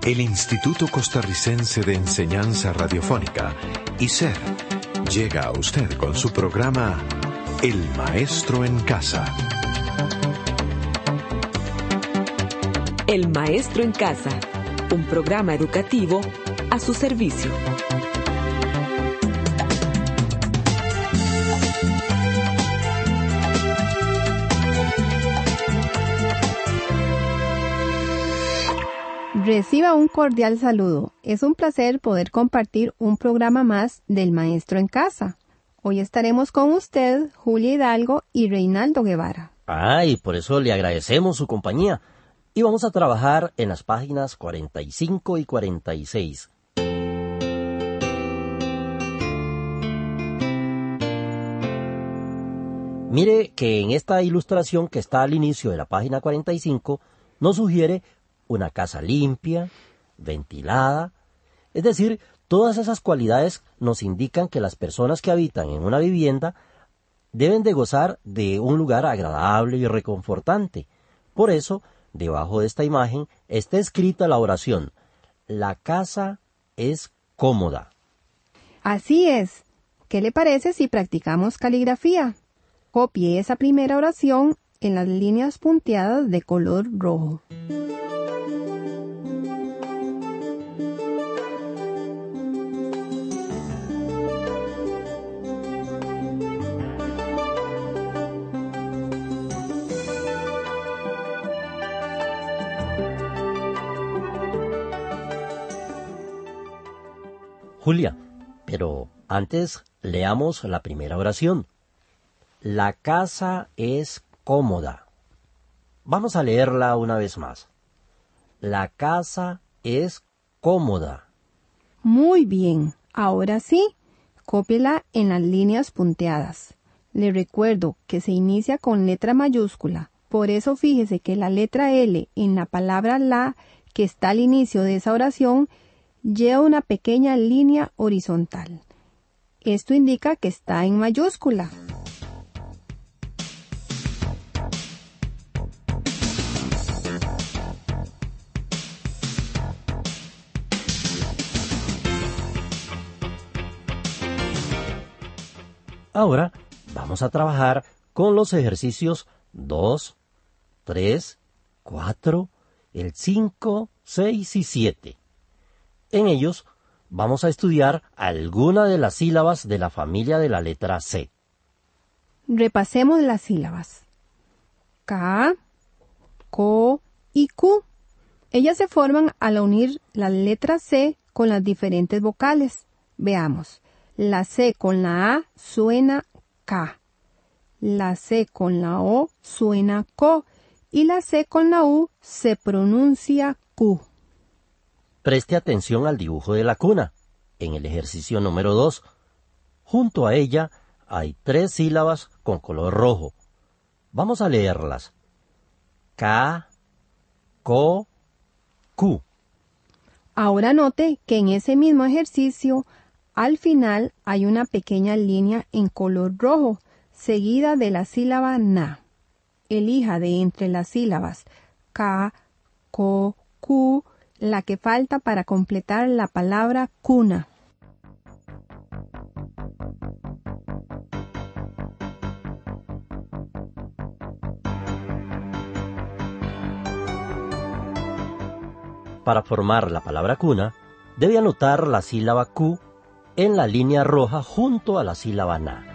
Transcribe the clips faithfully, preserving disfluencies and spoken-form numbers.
El Instituto Costarricense de Enseñanza Radiofónica, I C E R, llega a usted con su programa El Maestro en Casa. El Maestro en Casa, un programa educativo a su servicio. Reciba un cordial saludo. Es un placer poder compartir un programa más del Maestro en Casa. Hoy estaremos con usted, Julia Hidalgo y Reinaldo Guevara. Ah, y por eso le agradecemos su compañía. Y vamos a trabajar en las páginas cuarenta y cinco y cuarenta y seis. Mire que en esta ilustración que está al inicio de la página cuarenta y cinco nos sugiere una casa limpia, ventilada. Es decir, todas esas cualidades nos indican que las personas que habitan en una vivienda deben de gozar de un lugar agradable y reconfortante. Por eso, debajo de esta imagen está escrita la oración: la casa es cómoda. Así es. ¿Qué le parece si practicamos caligrafía? Copie esa primera oración en las líneas punteadas de color rojo. Julia, pero antes leamos la primera oración. La casa es cómoda. Vamos a leerla una vez más. La casa es cómoda. Muy bien. Ahora sí, cópiela en las líneas punteadas. Le recuerdo que se inicia con letra mayúscula. Por eso fíjese que la letra L en la palabra la, que está al inicio de esa oración, lleva una pequeña línea horizontal. Esto indica que está en mayúscula. Ahora vamos a trabajar con los ejercicios dos, tres, cuatro, el cinco, seis y siete. En ellos vamos a estudiar alguna de las sílabas de la familia de la letra C. Repasemos las sílabas. K, Ko y Ku. Ellas se forman al unir las letras C con las diferentes vocales. Veamos. La C con la A suena K. La C con la O suena Ko. Y la C con la U se pronuncia Ku. Preste atención al dibujo de la cuna, en el ejercicio número dos. Junto a ella hay tres sílabas con color rojo. Vamos a leerlas. K, Ko, Ku. Ahora note que en ese mismo ejercicio, al final hay una pequeña línea en color rojo, seguida de la sílaba na. Elija de entre las sílabas K, Ko, Ku, la que falta para completar la palabra cuna. Para formar la palabra cuna, debe anotar la sílaba Ku en la línea roja junto a la sílaba na.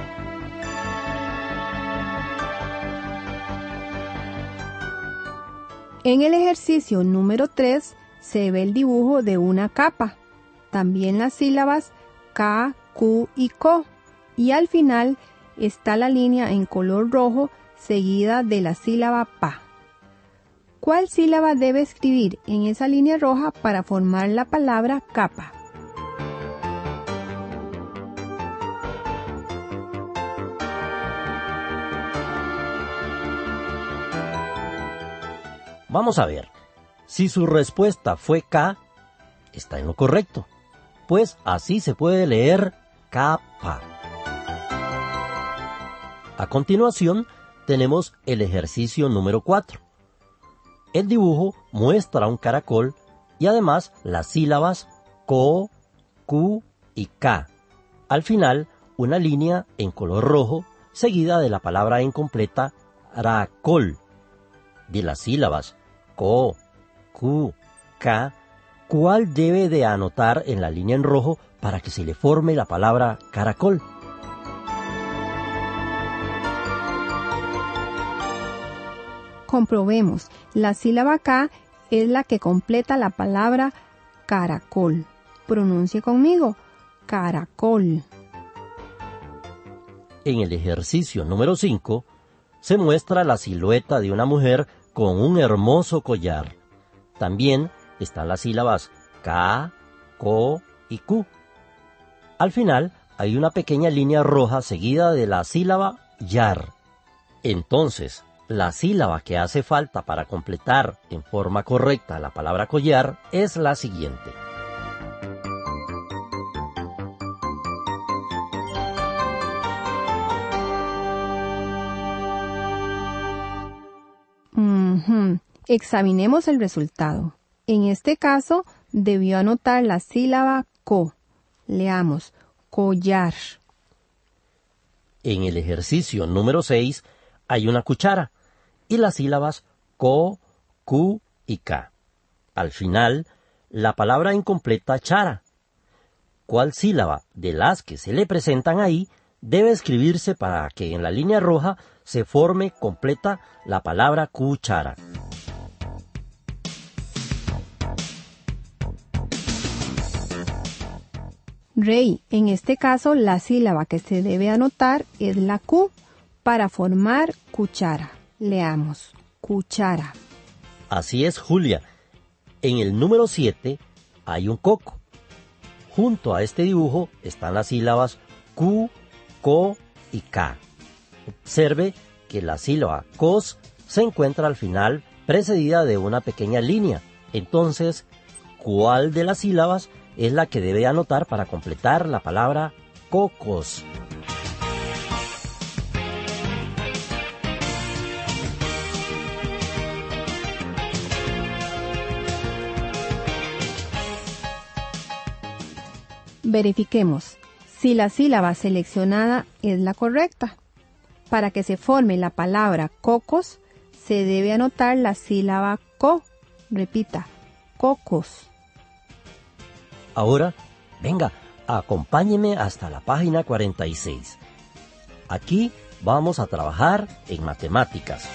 En el ejercicio número tres se ve el dibujo de una capa, también las sílabas K, Ku y Ko, y al final está la línea en color rojo seguida de la sílaba pa. ¿Cuál sílaba debe escribir en esa línea roja para formar la palabra capa? Vamos a ver. Si su respuesta fue K, está en lo correcto, pues así se puede leer capa. A continuación, tenemos el ejercicio número cuatro. El dibujo muestra un caracol y además las sílabas ko, ku y ka. Al final, una línea en color rojo seguida de la palabra incompleta caracol. De las sílabas ko, ku, ka, ¿cuál debe de anotar en la línea en rojo para que se le forme la palabra caracol? Comprobemos, la sílaba K es la que completa la palabra caracol. Pronuncie conmigo, caracol. En el ejercicio número cinco, se muestra la silueta de una mujer con un hermoso collar. También están las sílabas K, Ko y Ku. Al final hay una pequeña línea roja seguida de la sílaba yar. Entonces, la sílaba que hace falta para completar en forma correcta la palabra collar es la siguiente. Uh-huh. Examinemos el resultado. En este caso, debió anotar la sílaba ko. Leamos, collar. En el ejercicio número seis hay una cuchara y las sílabas ko, ku y ka. Al final, la palabra incompleta chara. ¿Cuál sílaba de las que se le presentan ahí debe escribirse para que en la línea roja se forme completa la palabra cuchara? Rey, en este caso la sílaba que se debe anotar es la Q para formar cuchara. Leamos, cuchara. Así es, Julia. En el número siete hay un coco. Junto a este dibujo están las sílabas Q, Ko y Ka. Observe que la sílaba kos se encuentra al final precedida de una pequeña línea. Entonces, ¿cuál de las sílabas es la que debe anotar para completar la palabra cocos? Verifiquemos si la sílaba seleccionada es la correcta. Para que se forme la palabra cocos, se debe anotar la sílaba co. Repita, cocos. Ahora, venga, acompáñeme hasta la página cuarenta y seis. Aquí vamos a trabajar en matemáticas.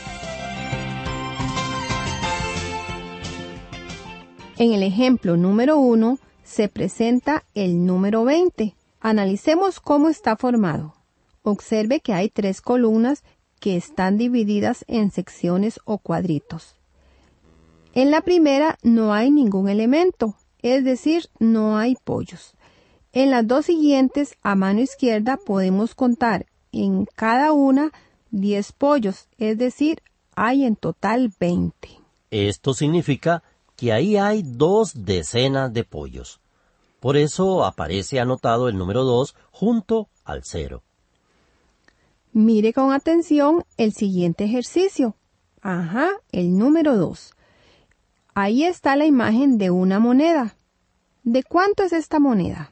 En el ejemplo número uno se presenta el número veinte. Analicemos cómo está formado. Observe que hay tres columnas que están divididas en secciones o cuadritos. En la primera no hay ningún elemento, es decir, no hay pollos. En las dos siguientes, a mano izquierda, podemos contar en cada una diez pollos, es decir, hay en total veinte. Esto significa que ahí hay dos decenas de pollos. Por eso aparece anotado el número dos junto al cero. Mire con atención el siguiente ejercicio. Ajá, el número dos. Ahí está la imagen de una moneda. ¿De cuánto es esta moneda?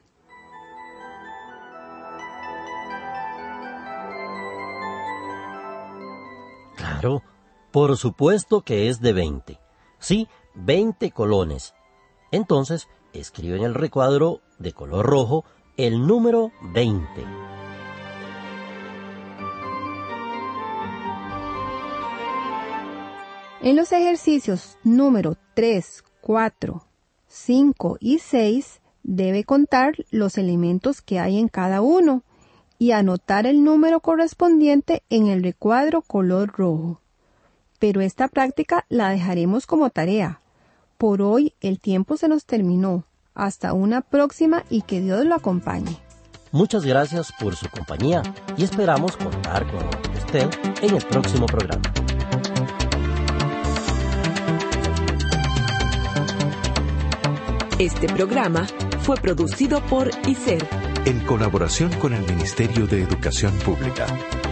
Claro, por supuesto que es de veinte. Sí, veinte colones. Entonces, escribe en el recuadro de color rojo el número veinte. En los ejercicios número tres, cuatro, cinco y seis debe contar los elementos que hay en cada uno y anotar el número correspondiente en el recuadro color rojo. Pero esta práctica la dejaremos como tarea. Por hoy el tiempo se nos terminó. Hasta una próxima y que Dios lo acompañe. Muchas gracias por su compañía y esperamos contar con usted en el próximo programa. Este programa fue producido por I S E R, en colaboración con el Ministerio de Educación Pública.